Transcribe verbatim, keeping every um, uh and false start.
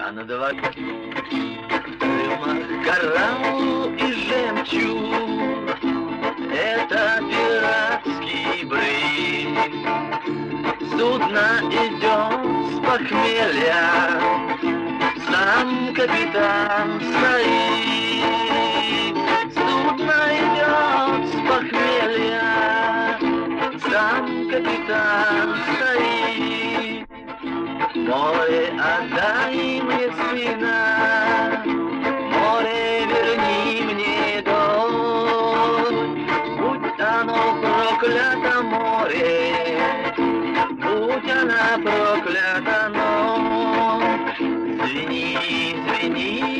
А на дворе рыма, коралл и жемчуг. Это пиратский брик. Судно идет с похмелья, сам капитан стоит. Судно идет с похмелья, сам капитан стоит. Море, отдай мне сына, море, верни мне дочь. Будь оно проклято море, будь она проклята ночь. Звени, звени,